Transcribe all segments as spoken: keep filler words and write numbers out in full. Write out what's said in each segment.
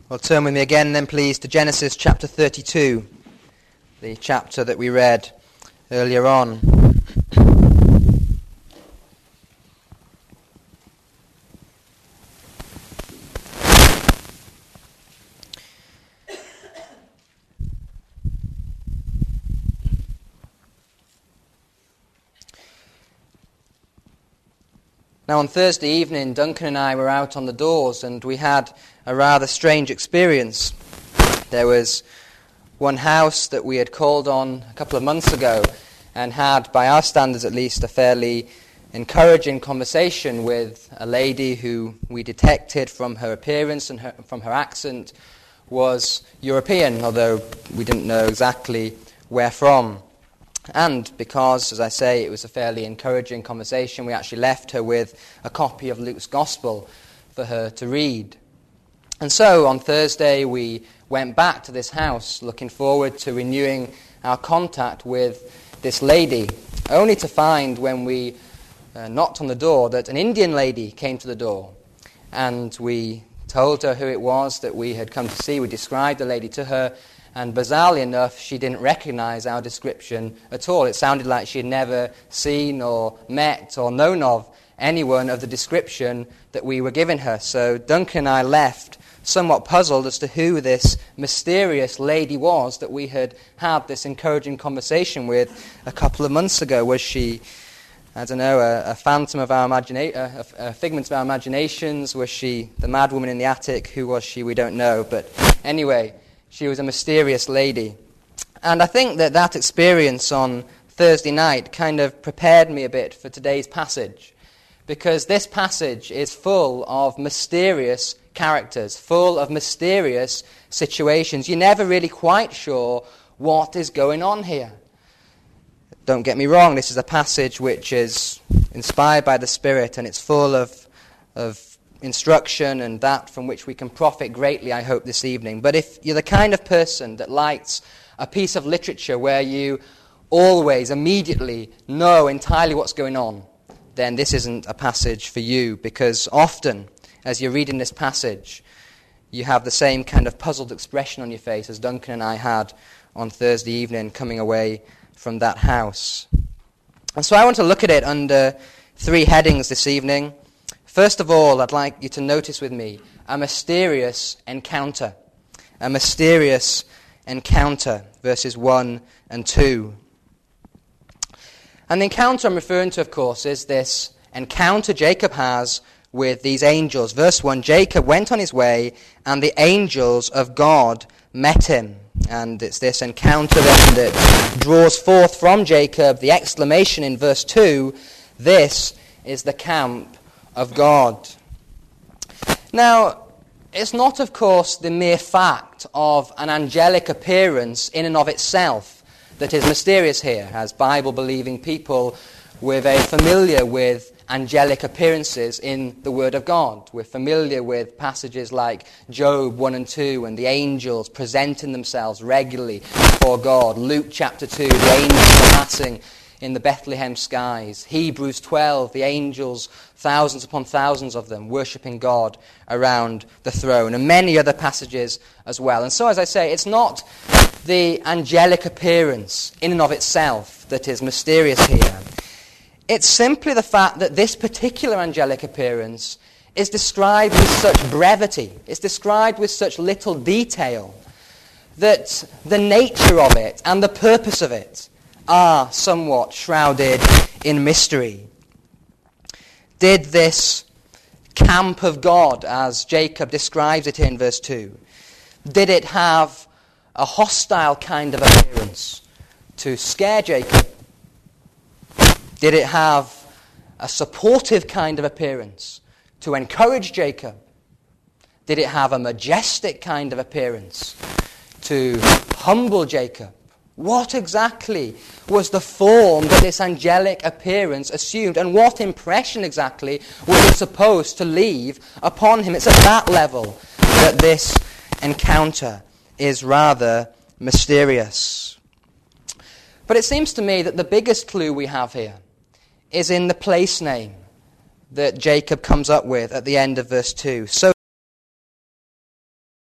Well, turn with me again then, please, to Genesis chapter thirty-two, the chapter that we read earlier on. Now, on Thursday evening, Duncan and I were out on the doors, and we had a rather strange experience. There was one house that we had called on a couple of months ago and had, by our standards at least, a fairly encouraging conversation with a lady who we detected from her appearance and her, from her accent was European, although we didn't know exactly where from. And because, as I say, it was a fairly encouraging conversation, we actually left her with a copy of Luke's Gospel for her to read. And so on Thursday we went back to this house, looking forward to renewing our contact with this lady, only to find when we uh, knocked on the door that an Indian lady came to the door. And we told her who it was that we had come to see. We described the lady to her, and bizarrely enough, she didn't recognize our description at all. It sounded like she had never seen or met or known of anyone of the description that we were giving her. So Duncan and I left somewhat puzzled as to who this mysterious lady was that we had had this encouraging conversation with a couple of months ago. Was she, I don't know, a, a phantom of our imagination, a, a figment of our imaginations? Was she the mad woman in the attic? Who was she? We don't know. But anyway, she was a mysterious lady. And I think that that experience on Thursday night kind of prepared me a bit for today's passage, because this passage is full of mysterious characters, full of mysterious situations. You're never really quite sure what is going on here. Don't get me wrong, this is a passage which is inspired by the Spirit, and it's full of of instruction and that from which we can profit greatly, I hope, this evening. But if you're the kind of person that likes a piece of literature where you always, immediately know entirely what's going on, then this isn't a passage for you, because often, as you're reading this passage, you have the same kind of puzzled expression on your face as Duncan and I had on Thursday evening coming away from that house. And so I want to look at it under three headings this evening. First of all, I'd like you to notice with me a mysterious encounter. A mysterious encounter, verses one and two. And the encounter I'm referring to, of course, is this encounter Jacob has with these angels. Verse one, Jacob went on his way, and the angels of God met him. And it's this encounter then that draws forth from Jacob the exclamation in verse two, this is the camp of God. Now, it's not, of course, the mere fact of an angelic appearance in and of itself that is mysterious here, as Bible-believing people, we're very familiar with angelic appearances in the Word of God. We're familiar with passages like Job one and two, and the angels presenting themselves regularly before God. Luke chapter two, the angels amassing in the Bethlehem skies. Hebrews twelve, the angels, thousands upon thousands of them, worshipping God around the throne, and many other passages as well. And so, as I say, it's not the angelic appearance in and of itself that is mysterious here. It's simply the fact that this particular angelic appearance is described with such brevity, it's described with such little detail, that the nature of it and the purpose of it are somewhat shrouded in mystery. Did this camp of God, as Jacob describes it in verse two, did it have a hostile kind of appearance to scare Jacob? Did it have a supportive kind of appearance to encourage Jacob? Did it have a majestic kind of appearance to humble Jacob? What exactly was the form that this angelic appearance assumed, and what impression exactly was it supposed to leave upon him? It's at that level that this encounter is rather mysterious. But it seems to me that the biggest clue we have here is in the place name that Jacob comes up with at the end of verse two. So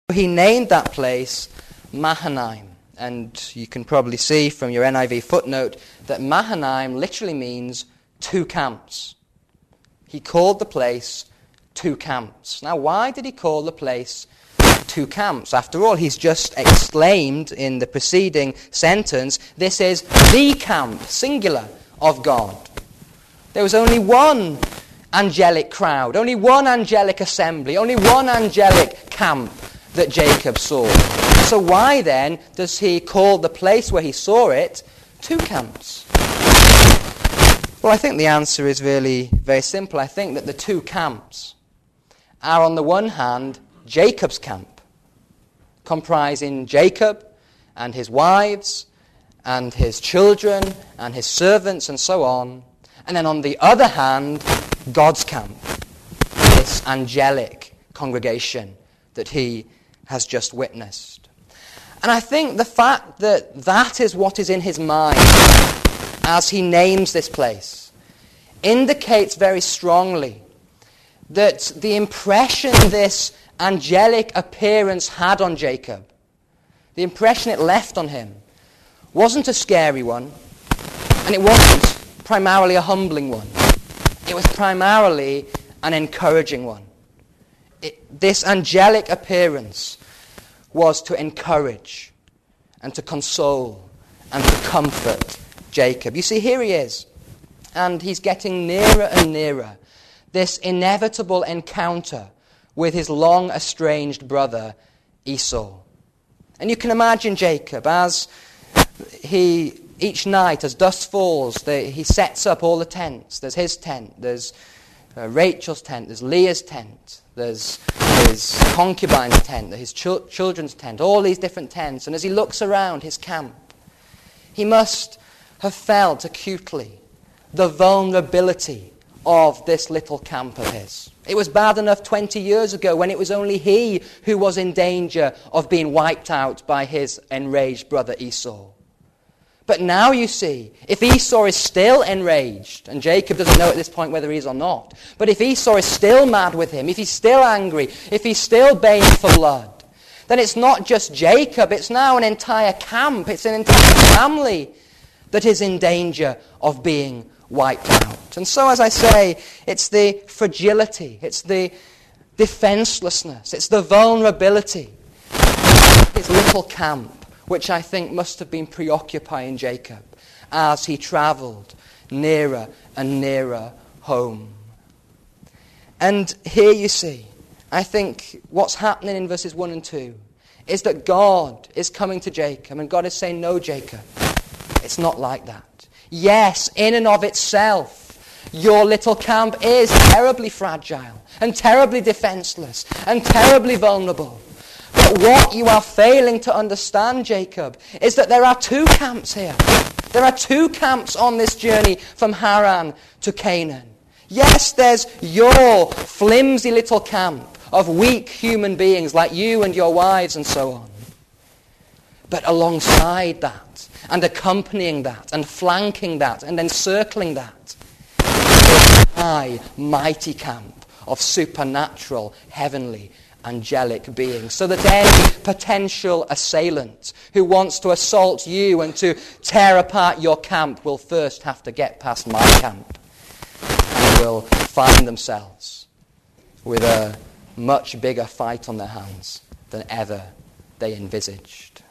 He named that place Mahanaim. And you can probably see from your N I V footnote that Mahanaim literally means two camps. He called the place two camps. Now, why did he call the place two camps? After all, he's just exclaimed in the preceding sentence, this is the camp, singular, of God. There was only one angelic crowd, only one angelic assembly, only one angelic camp that Jacob saw. So why then does he call the place where he saw it two camps? Well, I think the answer is really very simple. I think that the two camps are, on the one hand, Jacob's camp, comprising Jacob and his wives and his children and his servants and so on. And then on the other hand, God's camp, this angelic congregation that he has just witnessed. And I think the fact that that is what is in his mind as he names this place indicates very strongly that the impression this angelic appearance had on Jacob, the impression it left on him, wasn't a scary one, and it wasn't primarily a humbling one. It was primarily an encouraging one. It, this angelic appearance was to encourage and to console and to comfort Jacob. You see, here he is, and he's getting nearer and nearer this inevitable encounter with his long estranged brother Esau. And you can imagine Jacob as he, each night as dusk falls, the, he sets up all the tents. There's his tent, there's uh, Rachel's tent, there's Leah's tent, there's his concubine's tent, his ch- children's tent, all these different tents. And as he looks around his camp, he must have felt acutely the vulnerability of this little camp of his. It was bad enough twenty years ago when it was only he who was in danger of being wiped out by his enraged brother Esau. But now you see, if Esau is still enraged, and Jacob doesn't know at this point whether he is or not, but if Esau is still mad with him, if he's still angry, if he's still baying for blood, then it's not just Jacob, it's now an entire camp, it's an entire family that is in danger of being wiped out. And so, as I say, it's the fragility, it's the defenselessness, it's the vulnerability of his little camp, which I think must have been preoccupying Jacob as he travelled nearer and nearer home. And here you see, I think what's happening in verses one and two is that God is coming to Jacob, and God is saying, no, Jacob, it's not like that. Yes, in and of itself, your little camp is terribly fragile and terribly defenseless and terribly vulnerable. But what you are failing to understand, Jacob, is that there are two camps here. There are two camps on this journey from Haran to Canaan. Yes, there's your flimsy little camp of weak human beings like you and your wives and so on. But alongside that, and accompanying that, and flanking that, and encircling that, is a high, mighty camp of supernatural, heavenly, angelic beings, so that any potential assailant who wants to assault you and to tear apart your camp will first have to get past my camp and will find themselves with a much bigger fight on their hands than ever they envisaged.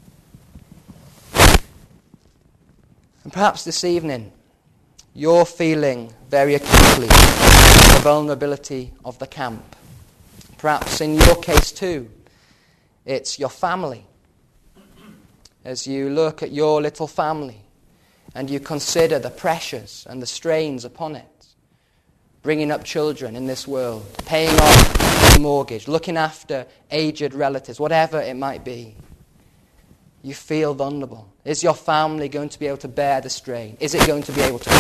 And perhaps this evening you're feeling very acutely the vulnerability of the camp. Perhaps in your case too, it's your family. As you look at your little family and you consider the pressures and the strains upon it, bringing up children in this world, paying off the mortgage, looking after aged relatives, whatever it might be, you feel vulnerable. Is your family going to be able to bear the strain? Is it going to be able to?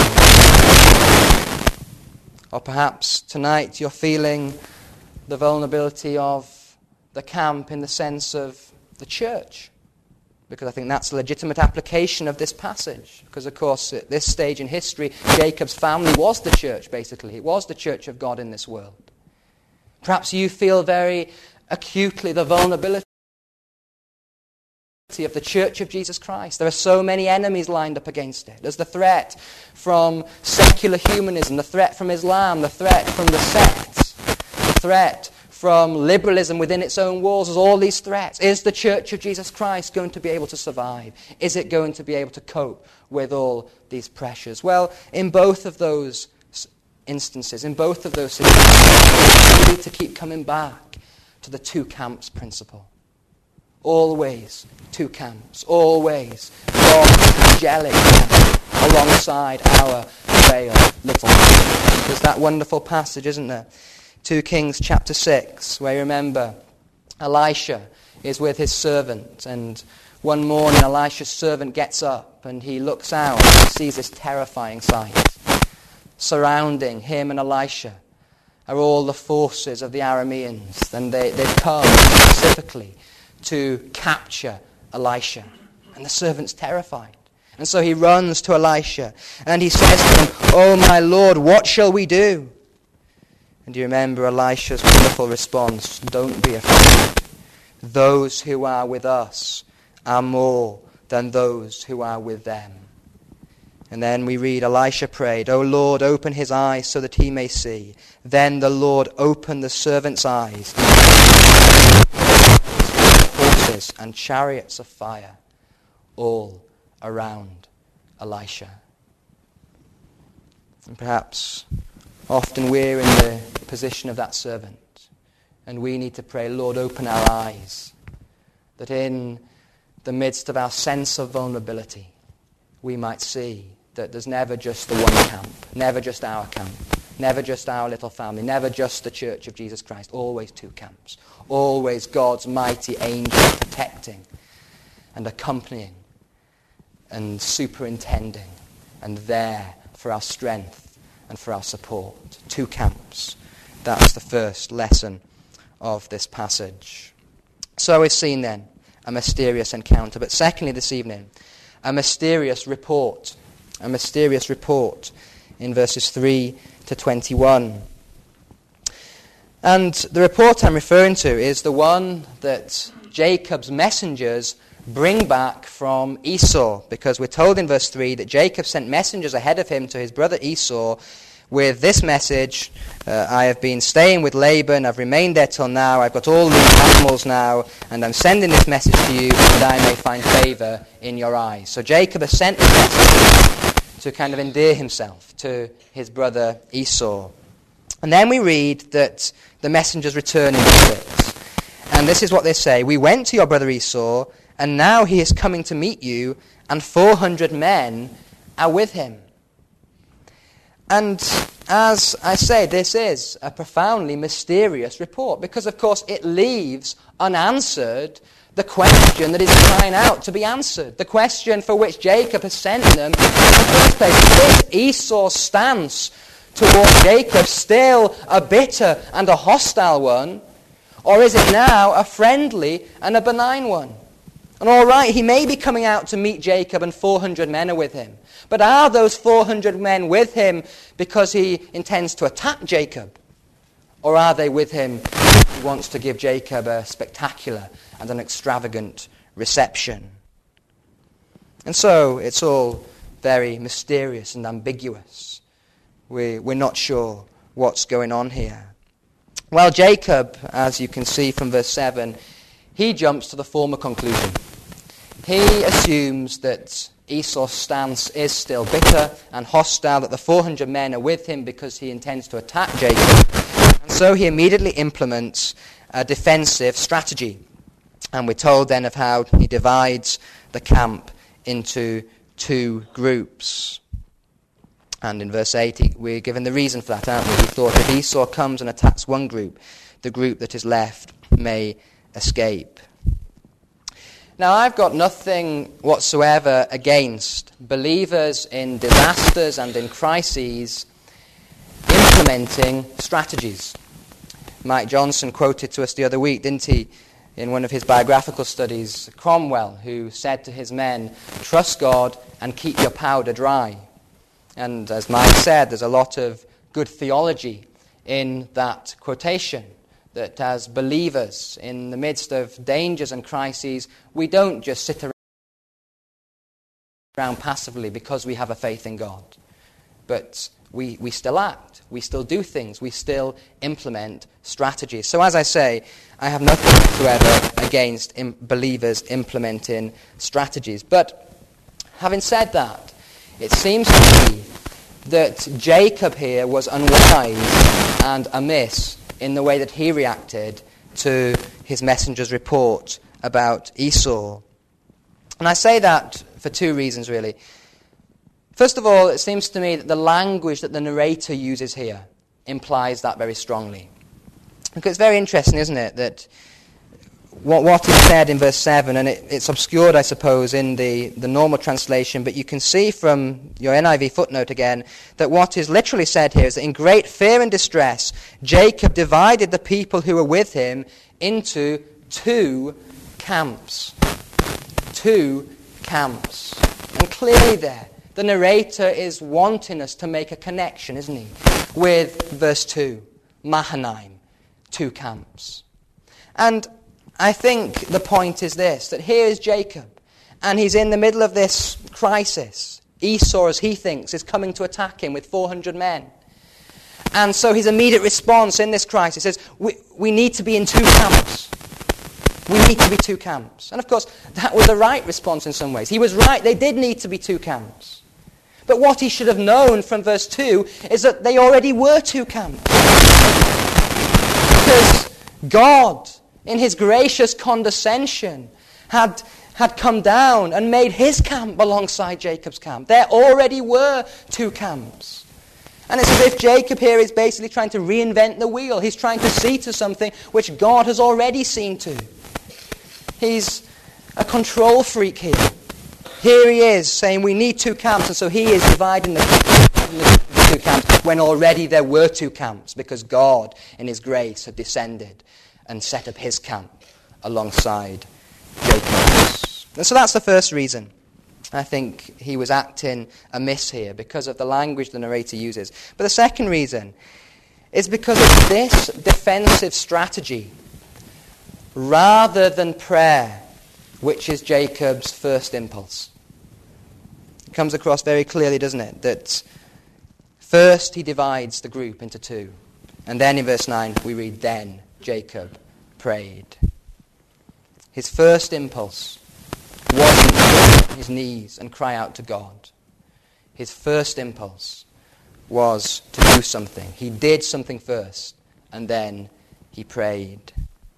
Or perhaps tonight you're feeling the vulnerability of the camp in the sense of the church, because I think that's a legitimate application of this passage, because of course at this stage in history Jacob's family was the church, basically. It was the church of God in this world. Perhaps you feel very acutely the vulnerability of the Church of Jesus Christ. There are so many enemies lined up against it. There's the threat from secular humanism, the threat from Islam, the threat from the sects, the threat from liberalism within its own walls. There's all these threats. Is the Church of Jesus Christ going to be able to survive? Is it going to be able to cope with all these pressures? Well, in both of those instances, in both of those situations, we need to keep coming back to the two camps principle. Always two camps. Always God's angelic camp alongside our frail little camp. There's that wonderful passage, isn't there? Second Kings chapter six, where you remember Elisha is with his servant, and one morning Elisha's servant gets up and he looks out and sees this terrifying sight. Surrounding him and Elisha are all the forces of the Arameans, and they, they've come specifically to capture Elisha. And the servant's terrified. And so he runs to Elisha and he says to him, "Oh my Lord, what shall we do?" And you remember Elisha's wonderful response, "Don't be afraid. Those who are with us are more than those who are with them." And then we read, Elisha prayed, "O Lord, open his eyes so that he may see." Then the Lord opened the servant's eyes, horses and chariots of fire all around Elisha. And perhaps often we're in the position of that servant, and we need to pray, "Lord, open our eyes, that in the midst of our sense of vulnerability, we might see that there's never just the one camp, never just our camp, never just our little family, never just the Church of Jesus Christ, always two camps, always God's mighty angel protecting and accompanying and superintending and there for our strength and for our support. Two camps. That's the first lesson of this passage. So we've seen then a mysterious encounter, but secondly this evening, a mysterious report. A mysterious report in verses three to twenty-one. And the report I'm referring to is the one that Jacob's messengers bring back from Esau, because we're told in verse three that Jacob sent messengers ahead of him to his brother Esau with this message, uh, "I have been staying with Laban, I've remained there till now, I've got all these animals now, and I'm sending this message to you that I may find favor in your eyes." So Jacob has sent this message to kind of endear himself to his brother Esau. And then we read that the messengers return in verse six. And this is what they say: "We went to your brother Esau, and now he is coming to meet you, and four hundred men are with him." And as I say, this is a profoundly mysterious report, because of course it leaves unanswered the question that is crying out to be answered. The question for which Jacob has sent them in the first place. Is Esau's stance towards Jacob still a bitter and a hostile one? Or is it now a friendly and a benign one? And all right, he may be coming out to meet Jacob and four hundred men are with him. But are those four hundred men with him because he intends to attack Jacob? Or are they with him because he wants to give Jacob a spectacular and an extravagant reception? And so it's all very mysterious and ambiguous. We, we're not sure what's going on here. Well, Jacob, as you can see from verse seven, he jumps to the former conclusion. He assumes that Esau's stance is still bitter and hostile, that the four hundred men are with him because he intends to attack Jacob. And so he immediately implements a defensive strategy. And we're told then of how he divides the camp into two groups. And in verse eight, we're given the reason for that, aren't we? He thought if Esau comes and attacks one group, the group that is left may escape. Now, I've got nothing whatsoever against believers in disasters and in crises implementing strategies. Mike Johnson quoted to us the other week, didn't he, in one of his biographical studies, Cromwell, who said to his men, "Trust God and keep your powder dry." And as Mike said, there's a lot of good theology in that quotation, that as believers in the midst of dangers and crises, we don't just sit around passively because we have a faith in God. But we, we still act, we still do things, we still implement strategies. So as I say, I have nothing whatsoever against im- believers implementing strategies. But having said that, it seems to me that Jacob here was unwise and amiss in the way that he reacted to his messenger's report about Esau. And I say that for two reasons, really. First of all, it seems to me that the language that the narrator uses here implies that very strongly. Because it's very interesting, isn't it, that what, what is said in verse seven, and it, it's obscured, I suppose, in the, the normal translation, but you can see from your N I V footnote again that what is literally said here is that in great fear and distress, Jacob divided the people who were with him into two camps. Two camps. And clearly there, the narrator is wanting us to make a connection, isn't he, with verse two, Mahanaim, two camps. And I think the point is this, that here is Jacob, and he's in the middle of this crisis. Esau, as he thinks, is coming to attack him with four hundred men. And so his immediate response in this crisis is, we, we need to be in two camps. We need to be two camps. And of course, that was the right response in some ways. He was right, they did need to be two camps. But what he should have known from verse two is that they already were two camps. Because God, in his gracious condescension, had, had come down and made his camp alongside Jacob's camp. There already were two camps. And it's as if Jacob here is basically trying to reinvent the wheel. He's trying to see to something which God has already seen to. He's a control freak here. Here he is saying we need two camps, and so he is dividing the, the two camps when already there were two camps, because God, in his grace, had descended and set up his camp alongside Jacob's. And so that's the first reason. I think he was acting amiss here, because of the language the narrator uses. But the second reason is because of this defensive strategy, rather than prayer, which is Jacob's first impulse. It comes across very clearly, doesn't it, that first he divides the group into two. And then in verse nine we read, then Jacob prayed. His first impulse wasn't to get on his knees and cry out to God. His first impulse was to do something. He did something first, and then he prayed.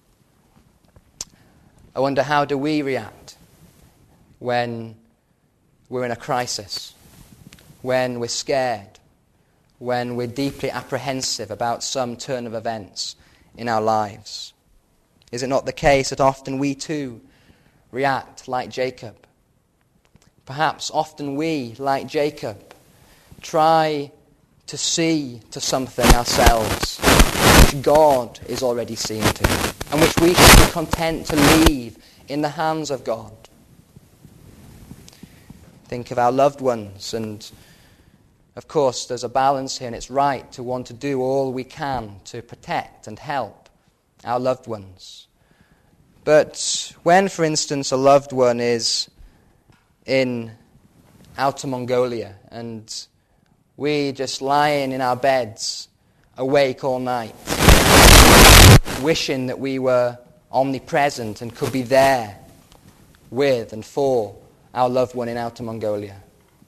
I wonder, how do we react when we're in a crisis, when we're scared, when we're deeply apprehensive about some turn of events in our lives? Is it not the case that often we too react like Jacob? Perhaps often we, like Jacob, try to see to something ourselves which God is already seeing to, and which we should be content to leave in the hands of God. Think of our loved ones, and of course there's a balance here, and it's right to want to do all we can to protect and help our loved ones. But when, for instance, a loved one is in Outer Mongolia, and we just lying in our beds, awake all night, wishing that we were omnipresent and could be there with and for our loved one in Outer Mongolia,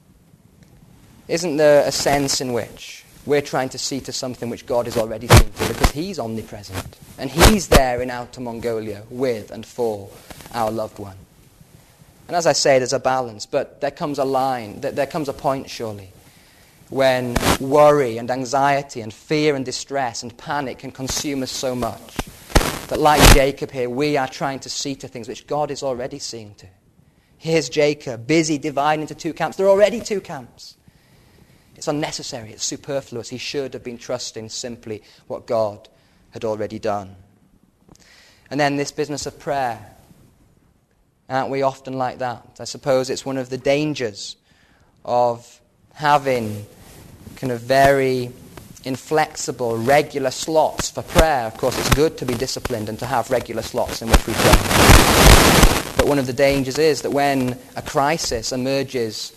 isn't there a sense in which we're trying to see to something which God is already seeing to, because he's omnipresent and he's there in Outer Mongolia with and for our loved one? And as I say, there's a balance, but there comes a line, there comes a point surely, when worry and anxiety and fear and distress and panic can consume us so much that, like Jacob here, we are trying to see to things which God is already seeing to. Here's Jacob, busy dividing into two camps. There are already two camps. It's unnecessary, it's superfluous. He should have been trusting simply what God had already done. And then this business of prayer. Aren't we often like that? I suppose it's one of the dangers of having kind of very inflexible, regular slots for prayer. Of course, it's good to be disciplined and to have regular slots in which we pray. But one of the dangers is that when a crisis emerges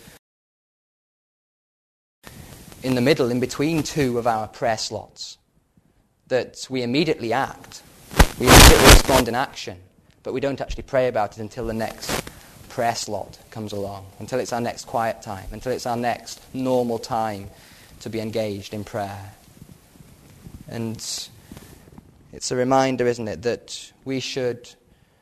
in the middle, in between two of our prayer slots, that we immediately act. We immediately respond in action, but we don't actually pray about it until the next prayer slot comes along, until it's our next quiet time, until it's our next normal time to be engaged in prayer. And it's a reminder, isn't it, that we should,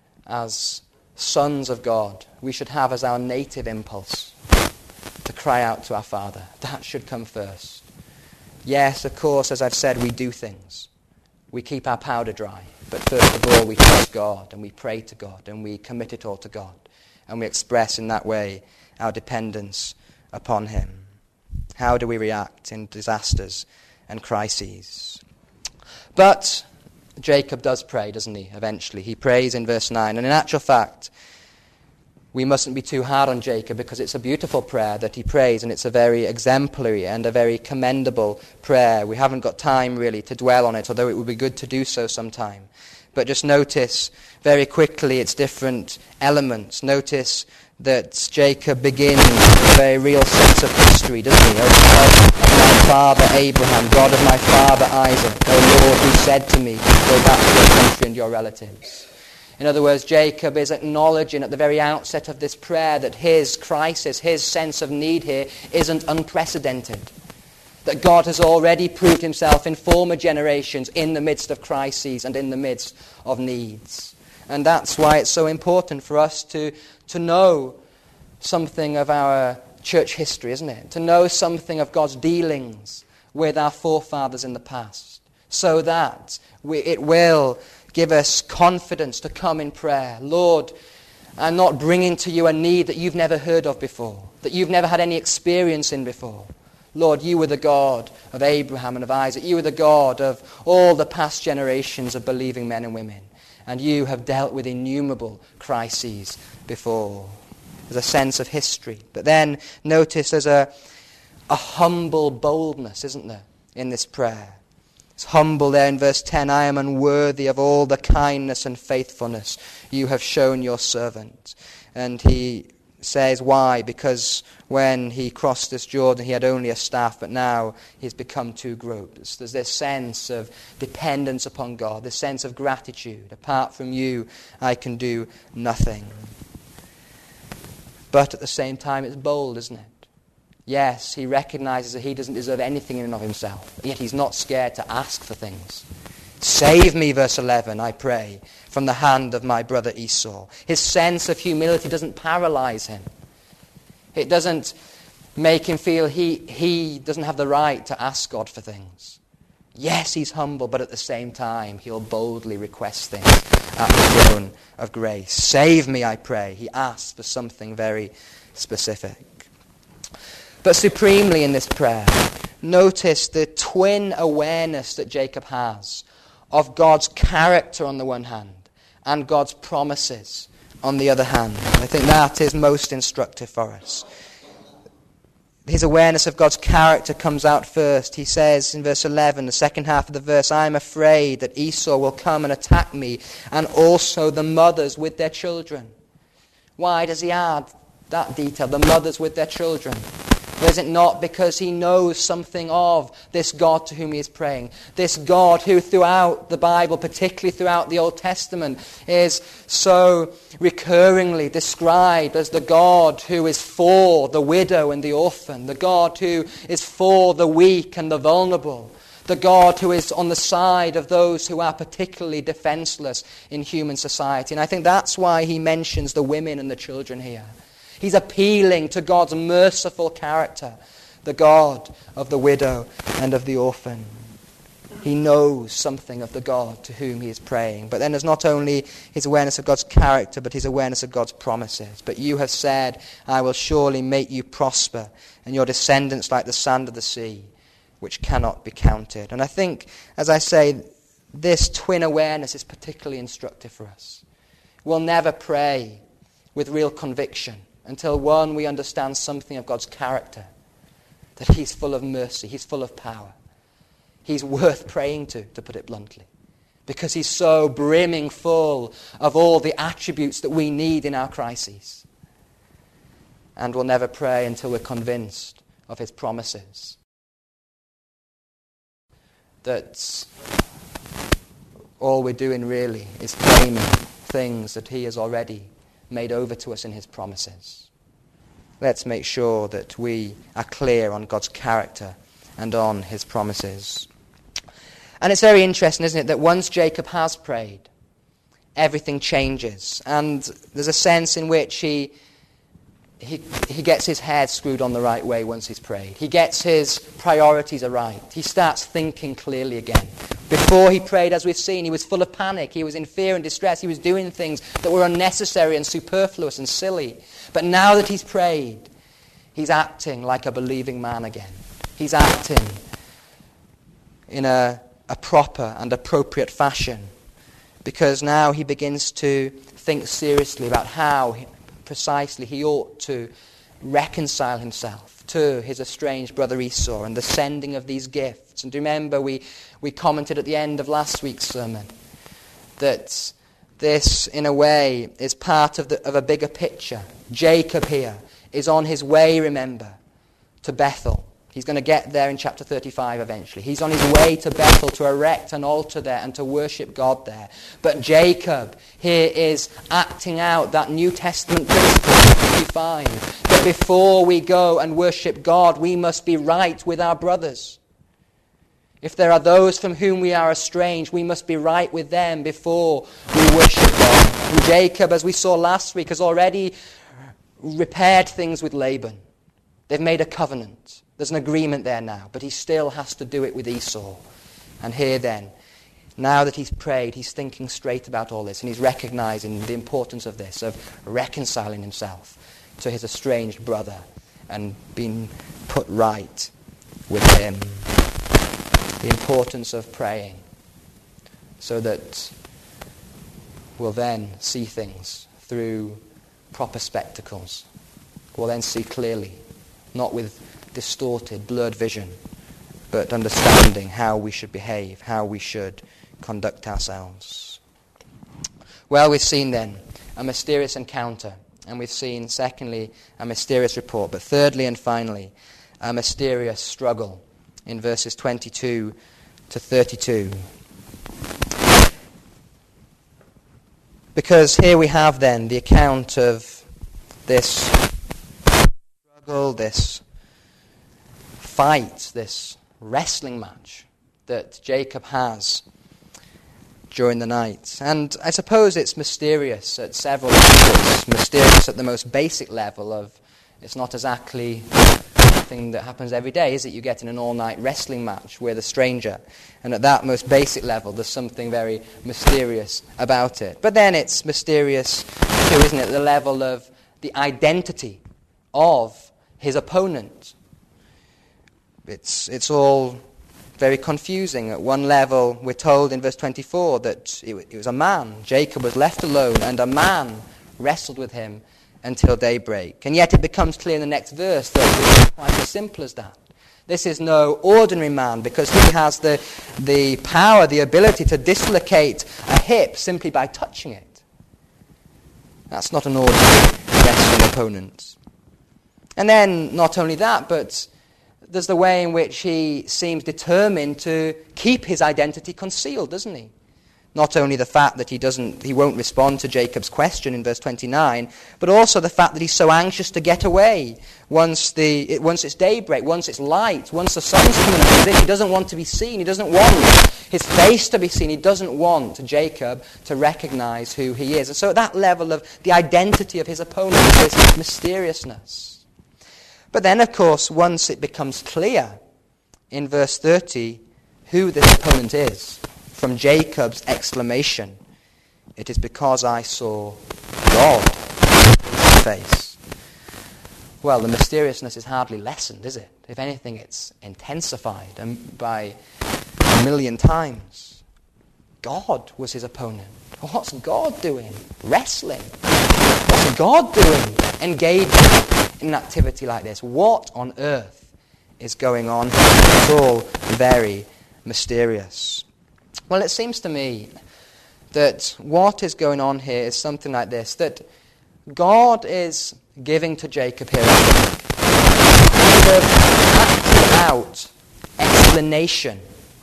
as sons of God, we should have as our native impulse to cry out to our Father. That should come first. Yes, of course, as I've said, we do things. We keep our powder dry. But first of all, we trust God, and we pray to God, and we commit it all to God. And we express in that way our dependence upon him. How do we react in disasters and crises? But Jacob does pray, doesn't he, eventually? He prays in verse nine. And in actual fact, we mustn't be too hard on Jacob, because it's a beautiful prayer that he prays, and it's a very exemplary and a very commendable prayer. We haven't got time really to dwell on it, although it would be good to do so sometime. But just notice very quickly its different elements. Notice that Jacob begins with a very real sense of history, doesn't he? O God of my father Abraham, God of my father Isaac, O Lord, who said to me, go back to your country and your relatives. In other words, Jacob is acknowledging at the very outset of this prayer that his crisis, his sense of need here, isn't unprecedented. That God has already proved himself in former generations in the midst of crises and in the midst of needs. And that's why it's so important for us to, to know something of our church history, isn't it? To know something of God's dealings with our forefathers in the past, so that we, it will give us confidence to come in prayer. Lord, I'm not bringing to you a need that you've never heard of before, that you've never had any experience in before. Lord, you were the God of Abraham and of Isaac. You were the God of all the past generations of believing men and women. And you have dealt with innumerable crises before. There's a sense of history. But then notice there's a, a humble boldness, isn't there, in this prayer. It's humble there in verse ten. I am unworthy of all the kindness and faithfulness you have shown your servant. And he says why? Because when he crossed this Jordan, he had only a staff, but now he's become two groups. There's this sense of dependence upon God, this sense of gratitude. Apart from you, I can do nothing. But at the same time, it's bold, isn't it? Yes, he recognizes that he doesn't deserve anything in and of himself, yet he's not scared to ask for things. Save me, verse eleven, I pray, from the hand of my brother Esau. His sense of humility doesn't paralyze him. It doesn't make him feel he, he doesn't have the right to ask God for things. Yes, he's humble, but at the same time, he'll boldly request things at the throne of grace. Save me, I pray. He asks for something very specific. But supremely in this prayer, notice the twin awareness that Jacob has of God's character on the one hand and God's promises on the other hand. I think that is most instructive for us. His awareness of God's character comes out first. He says in verse eleven, the second half of the verse, I am afraid that Esau will come and attack me, and also the mothers with their children. Why does he add that detail, the mothers with their children? Or is it not because he knows something of this God to whom he is praying? This God who throughout the Bible, particularly throughout the Old Testament, is so recurringly described as the God who is for the widow and the orphan, the God who is for the weak and the vulnerable, the God who is on the side of those who are particularly defenseless in human society. And I think that's why he mentions the women and the children here. He's appealing to God's merciful character, the God of the widow and of the orphan. He knows something of the God to whom he is praying. But then there's not only his awareness of God's character, but his awareness of God's promises. But you have said, I will surely make you prosper, and your descendants like the sand of the sea, which cannot be counted. And I think, as I say, this twin awareness is particularly instructive for us. We'll never pray with real conviction until, one, we understand something of God's character, that he's full of mercy, he's full of power. he's worth praying to, to put it bluntly, because he's so brimming full of all the attributes that we need in our crises. And we'll never pray until we're convinced of his promises. That all we're doing really is claiming things that he has already made over to us in his promises. Let's make sure that we are clear on God's character and on his promises. And it's very interesting, isn't it, that once Jacob has prayed, everything changes. And there's a sense in which he, he, he gets his head screwed on the right way once he's prayed. He gets his priorities right. He starts thinking clearly again. Before he prayed, as we've seen, he was full of panic. He was in fear and distress. He was doing things that were unnecessary and superfluous and silly. But now that he's prayed, he's acting like a believing man again. He's acting in a, a proper and appropriate fashion, because now he begins to think seriously about how he, precisely he ought to reconcile himself to his estranged brother Esau and the sending of these gifts. And remember, we, we commented at the end of last week's sermon that this, in a way, is part of, the, of a bigger picture. Jacob here is on his way, remember, to Bethel. He's going to get there in chapter thirty-five eventually. He's on his way to Bethel to erect an altar there and to worship God there. But Jacob here is acting out that New Testament principle, fifty-five, that before we go and worship God, we must be right with our brothers. If there are those from whom we are estranged, we must be right with them before we worship God. And Jacob, as we saw last week, has already repaired things with Laban. They've made a covenant. There's an agreement there now, but he still has to do it with Esau. And here then, now that he's prayed, he's thinking straight about all this, and he's recognizing the importance of this, of reconciling himself to his estranged brother and being put right with him. The importance of praying, so that we'll then see things through proper spectacles. We'll then see clearly, not with distorted, blurred vision, but understanding how we should behave, how we should conduct ourselves. Well, we've seen then a mysterious encounter, and we've seen, secondly, a mysterious report, but thirdly and finally, a mysterious struggle in verses twenty-two to thirty-two. Because here we have then the account of this struggle, this fight, this wrestling match that Jacob has during the night. And I suppose it's mysterious at several levels. Mysterious at the most basic level of, it's not exactly something that happens every day, is it? You get in an all-night wrestling match with a stranger. And at that most basic level, there's something very mysterious about it. But then it's mysterious too, isn't it? The level of the identity of his opponent. It's, it's all very confusing. At one level, we're told in verse twenty-four that it, it was a man. Jacob was left alone, and a man wrestled with him until daybreak. And yet it becomes clear in the next verse that it's quite as simple as that. This is no ordinary man, because he has the, the power, the ability to dislocate a hip simply by touching it. That's not an ordinary wrestling opponent. And then, not only that, but there's the way in which he seems determined to keep his identity concealed, doesn't he? Not only the fact that he doesn't, he won't respond to Jacob's question in verse twenty-nine, but also the fact that he's so anxious to get away once the it, once it's daybreak, once it's light, once the sun's coming up. He doesn't want to be seen. He doesn't want his face to be seen. He doesn't want Jacob to recognize who he is. And so at that level of the identity of his opponent, there's mysteriousness. But then, of course, once it becomes clear in verse thirty who this opponent is, from Jacob's exclamation, "It is because I saw God face." Well, the mysteriousness is hardly lessened, is it? If anything, it's intensified and by a million times. God was his opponent. What's God doing? Wrestling. What's God doing? Engaging in an activity like this. What on earth is going on here? It's all very mysterious. Well, it seems to me that what is going on here is something like this, that God is giving to Jacob here kind of acted out explanation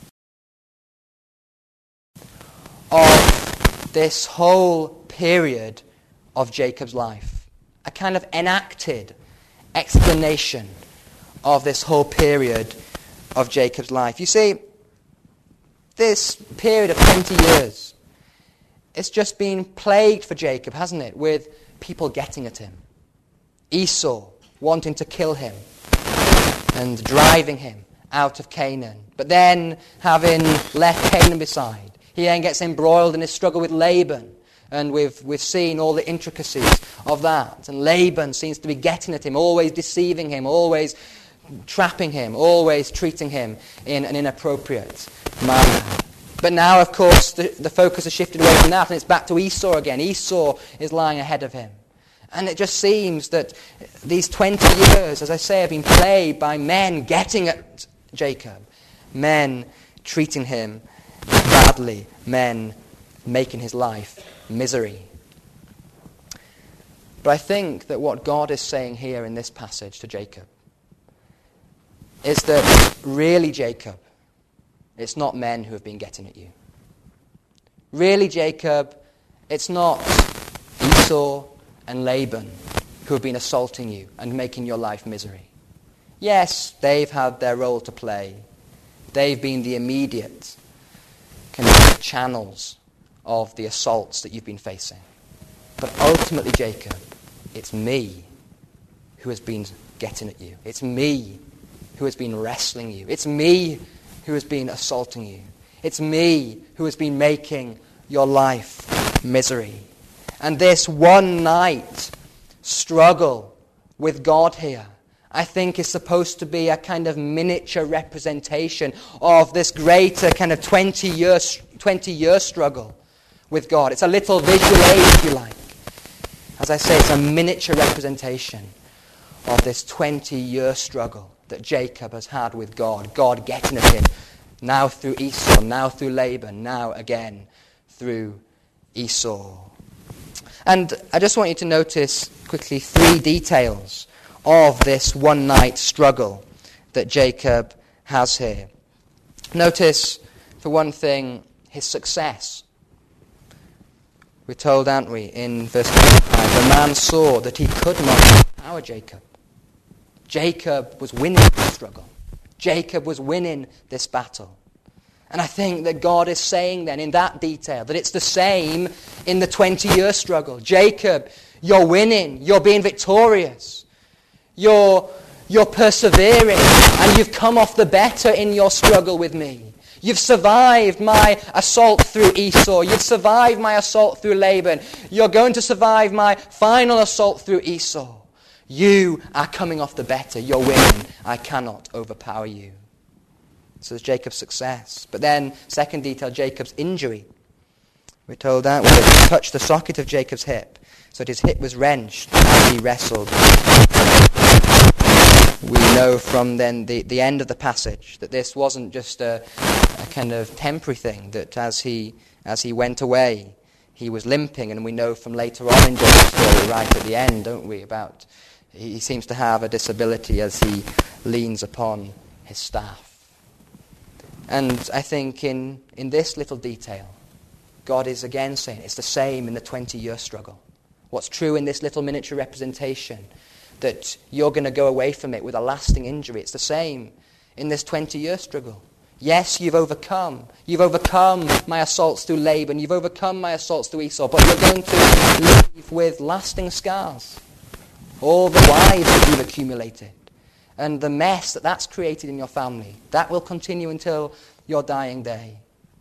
of this whole period of Jacob's life. A kind of enacted explanation of this whole period of Jacob's life. You see, this period of twenty years, it's just been plagued for Jacob, hasn't it, with people getting at him. Esau wanting to kill him and driving him out of Canaan. But then, having left Canaan beside, he then gets embroiled in his struggle with Laban. And we've, we've seen all the intricacies of that. And Laban seems to be getting at him, always deceiving him, always trapping him, always treating him in an inappropriate manner. But now, of course, the, the focus has shifted away from that, and it's back to Esau again. Esau is lying ahead of him. And it just seems that these twenty years, as I say, have been plagued by men getting at Jacob, men treating him badly, men making his life misery. But I think that what God is saying here in this passage to Jacob is that really, Jacob, it's not men who have been getting at you. Really, Jacob, it's not Esau and Laban who have been assaulting you and making your life misery. Yes, they've had their role to play. They've been the immediate kind of channels of the assaults that you've been facing. But ultimately, Jacob, it's me who has been getting at you. It's me who has been wrestling you. It's me who has been assaulting you. It's me who has been making your life misery. And this one night struggle with God here, I think, is supposed to be a kind of miniature representation of this greater kind of twenty-year twenty-year struggle with God. It's a little visual aid, if you like. As I say, it's a miniature representation of this twenty-year struggle that Jacob has had with God. God getting at him, now through Esau, now through Laban, now again through Esau. And I just want you to notice quickly three details of this one-night struggle that Jacob has here. Notice, for one thing, his success. We're told, aren't we, in verse twenty-five, the man saw that he could not overpower Jacob. Jacob was winning the struggle. Jacob was winning this battle. And I think that God is saying then in that detail that it's the same in the twenty-year struggle. Jacob, you're winning. You're being victorious. You're, you're persevering. And you've come off the better in your struggle with me. You've survived my assault through Esau. You've survived my assault through Laban. You're going to survive my final assault through Esau. You are coming off the better. You're winning. I cannot overpower you. So there's Jacob's success. But then, second detail, Jacob's injury. We're told that when he touched the socket of Jacob's hip, so that his hip was wrenched as he wrestled. We know from then the, the end of the passage that this wasn't just a, a kind of temporary thing, that as he as he went away, he was limping, and we know from later on in Jacob's story, right at the end, don't we, about he seems to have a disability as he leans upon his staff. And I think in, in this little detail, God is again saying it's the same in the twenty-year struggle. What's true in this little miniature representation, that you're going to go away from it with a lasting injury. It's the same in this twenty-year struggle. Yes, you've overcome. You've overcome my assaults through Laban. You've overcome my assaults through Esau. But you're going to leave with lasting scars. All the wives that you've accumulated. And the mess that that's created in your family. That will continue until your dying day.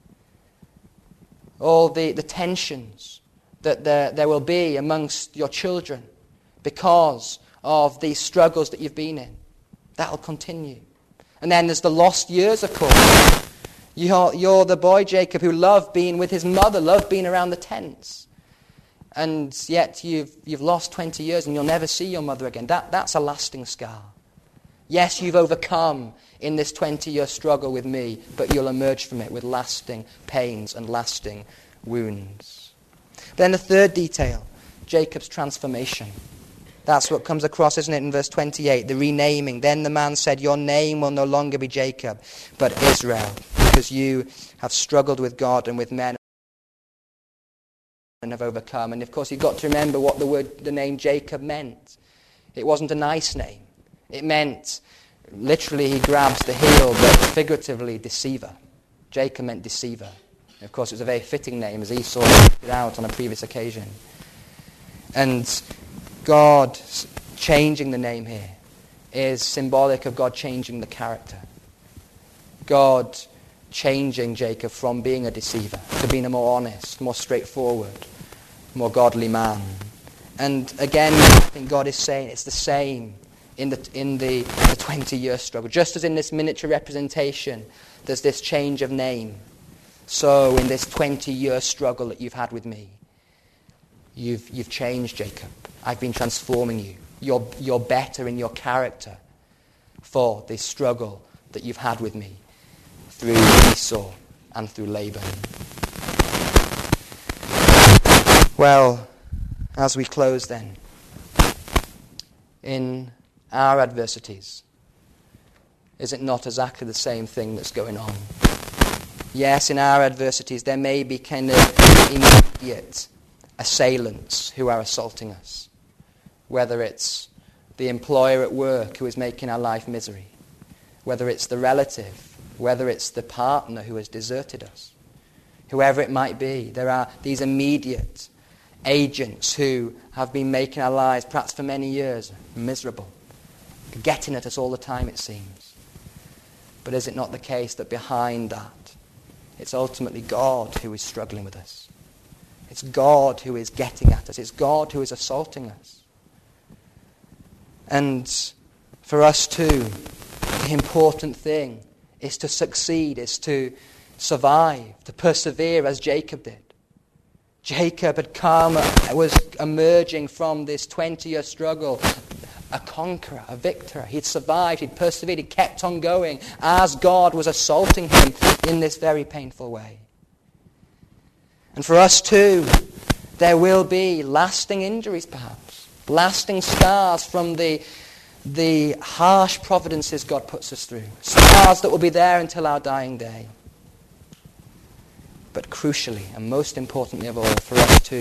All the, the tensions that there, there will be amongst your children because of these struggles that you've been in. That will continue. And then there's the lost years, of course. You're, you're the boy, Jacob, who loved being with his mother, loved being around the tents. And yet you've, you've lost twenty years and you'll never see your mother again. That, that's a lasting scar. Yes, you've overcome in this twenty-year struggle with me, but you'll emerge from it with lasting pains and lasting wounds. Then the third detail, Jacob's transformation. That's what comes across, isn't it, in verse twenty-eight, the renaming. Then the man said, your name will no longer be Jacob, but Israel, because you have struggled with God and with men and have overcome. And of course, you've got to remember what the word, the name Jacob meant. It wasn't a nice name. It meant, literally, he grabs the heel, but figuratively, deceiver. Jacob meant deceiver. And of course, it was a very fitting name, as Esau pointed it out on a previous occasion. And God changing the name here is symbolic of God changing the character. God changing Jacob from being a deceiver to being a more honest, more straightforward, more godly man. And again, I think God is saying it's the same in the in the, the twenty-year struggle. Just as in this miniature representation, there's this change of name. So in this twenty-year struggle that you've had with me, you've you've changed, Jacob. I've been transforming you. You're you're better in your character for this struggle that you've had with me through Esau and through Laban. Well, as we close then, in our adversities, is it not exactly the same thing that's going on? Yes, in our adversities there may be kind of immediate assailants who are assaulting us, whether it's the employer at work who is making our life misery, whether it's the relative, whether it's the partner who has deserted us, whoever it might be. There are these immediate agents who have been making our lives, perhaps for many years, miserable, getting at us all the time, it seems. But is it not the case that behind that, it's ultimately God who is struggling with us? It's God who is getting at us. It's God who is assaulting us. And for us too, the important thing is to succeed, is to survive, to persevere as Jacob did. Jacob had come, was emerging from this twenty-year struggle, a conqueror, a victor. He'd survived, he'd persevered, he kept on going as God was assaulting him in this very painful way. And for us too, there will be lasting injuries perhaps, lasting scars from the, the harsh providences God puts us through, scars that will be there until our dying day. But crucially, and most importantly of all, for us too,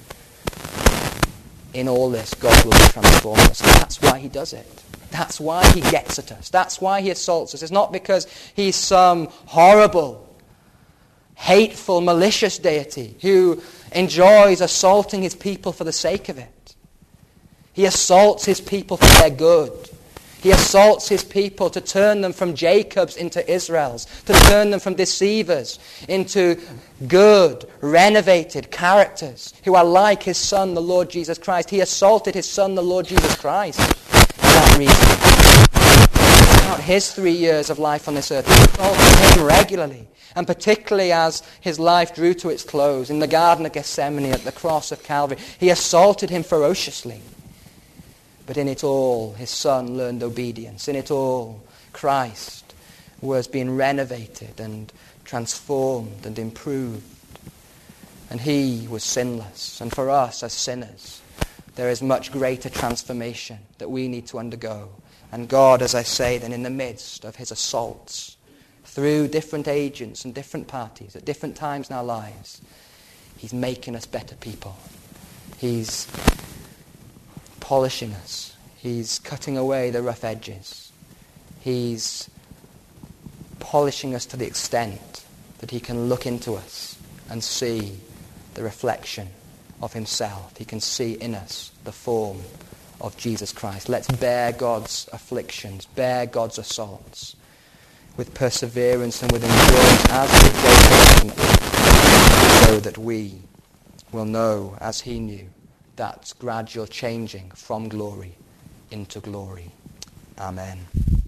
in all this, God will be transforming us. And that's why he does it. That's why he gets at us. That's why he assaults us. It's not because he's some horrible, hateful, malicious deity who enjoys assaulting his people for the sake of it. He assaults his people for their good. He assaults his people to turn them from Jacob's into Israel's, to turn them from deceivers into good, renovated characters who are like his Son, the Lord Jesus Christ. He assaulted his Son, the Lord Jesus Christ, for that reason. Throughout his three years of life on this earth, he assaulted him regularly, and particularly as his life drew to its close in the Garden of Gethsemane at the cross of Calvary, he assaulted him ferociously. But in it all, his Son learned obedience. In it all, Christ was being renovated and transformed and improved. And he was sinless. And for us as sinners, there is much greater transformation that we need to undergo. And God, as I say, then in the midst of his assaults, through different agents and different parties, at different times in our lives, he's making us better people. He's polishing us. He's cutting away the rough edges. He's polishing us to the extent that he can look into us and see the reflection of himself. He can see in us the form of Jesus Christ. Let's bear God's afflictions, bear God's assaults with perseverance and with endurance as did Jacob, so that we will know, as he knew, that gradual changing from glory into glory. Amen.